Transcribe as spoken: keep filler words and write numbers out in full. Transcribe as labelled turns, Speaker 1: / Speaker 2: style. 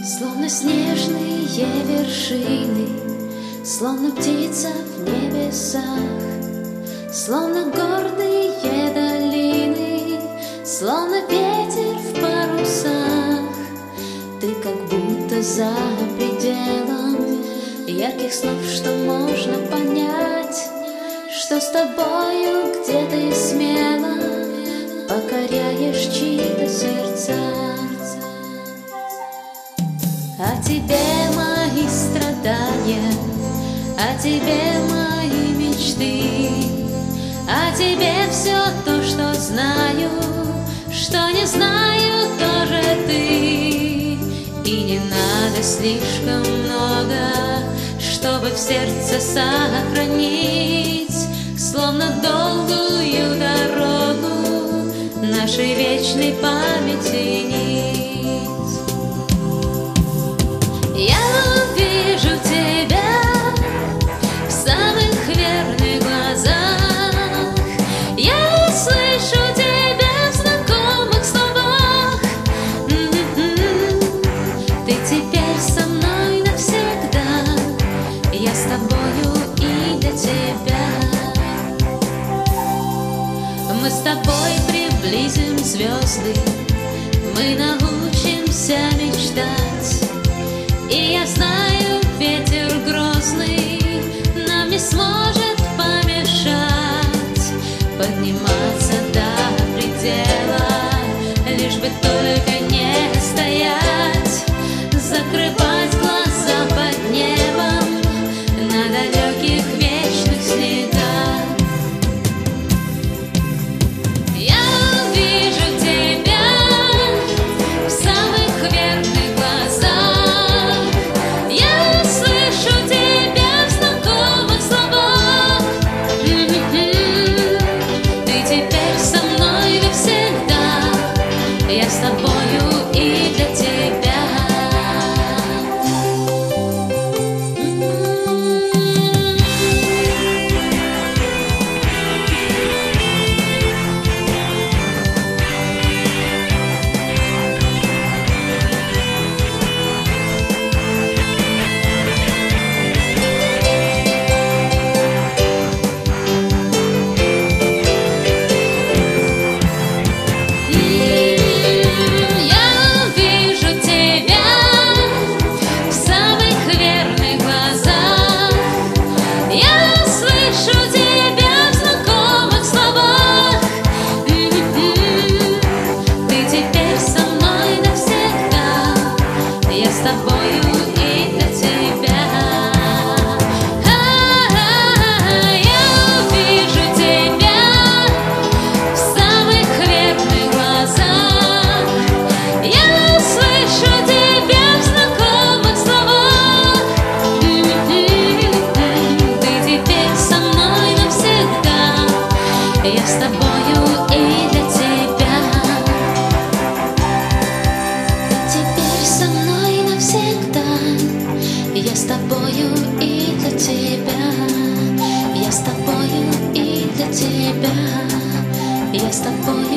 Speaker 1: Словно снежные вершины, словно птица в небесах, словно горные долины, словно ветер в парусах. Ты как будто за пределом ярких снов, что можно понять, что с тобою где ты смело покоряешь чьи-то сердца. О тебе мои страдания, о тебе мои мечты, о тебе все то, что знаю, что не знаю тоже ты. И не надо слишком много, чтобы в сердце сохранить, словно долгую дорогу нашей вечной памяти нить. Я вижу тебя в самых верных глазах, я слышу тебя в знакомых словах. Ты теперь со мной навсегда, я с тобою и для тебя. Мы с тобой приблизим звезды, мы научимся мечтать. И я знаю, ветер грозный нам не сможет помешать подниматься до предела, лишь бы только не стоять, закрывать глаза под небом на далеких вечных снегах. Я вижу тебя в самых верных глазах, я слышу тебя в знакомых словах. Ты теперь со мной навсегда, я с тобою и для тебя. Я с тобою и для тебя. Теперь со мной навсегда, я с тобою и для тебя. Я с тобою и для тебя. Я с тобою.